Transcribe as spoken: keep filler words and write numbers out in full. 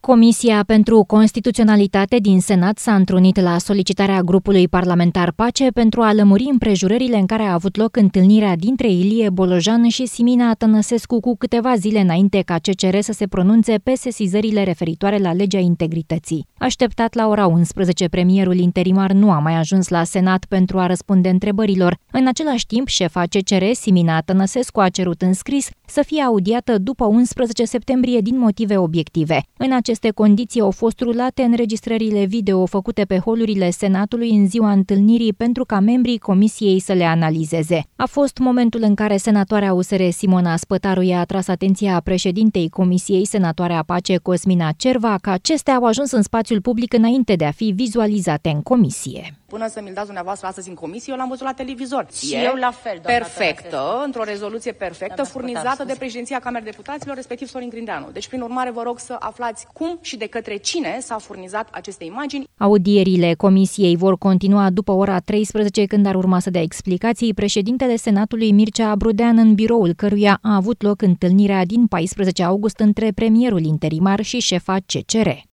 Comisia pentru Constituționalitate din Senat s-a întrunit la solicitarea grupului parlamentar Pace pentru a lămuri împrejurările în care a avut loc întâlnirea dintre Ilie Bolojan și Simina Tănăsescu cu câteva zile înainte ca C C R să se pronunțe pe sesizările referitoare la legea integrității. Așteptat la ora unsprezece, premierul interimar nu a mai ajuns la Senat pentru a răspunde întrebărilor. În același timp, șefa C C R, Simina Tănăsescu, a cerut în scris să fie audiată după unsprezece septembrie din motive obiective. În aceste condiții au fost rulate înregistrările video făcute pe holurile Senatului în ziua întâlnirii pentru ca membrii comisiei să le analizeze. A fost momentul în care senatoarea U S R Simona Spătaru i-a atras atenția președintei Comisiei, senatoarea Pace Cosmina Cerva, că acestea au ajuns în spațiul public înainte de a fi vizualizate în comisie. Până să mi-l dați dumneavoastră astăzi în comisie, eu l-am văzut la televizor. Și eu la fel, doamna perfectă, într-o rezoluție perfectă, furnizată de președinția Camerei Deputaților, respectiv Sorin Grindeanu. Deci, prin urmare, vă rog să aflați cum și de către cine s-a furnizat aceste imagini. Audierile comisiei vor continua după ora treisprezece, când ar urma să dea explicații președintele Senatului Mircea Abrudean, în biroul căruia a avut loc întâlnirea din paisprezece august între premierul interimar și șefa C C R.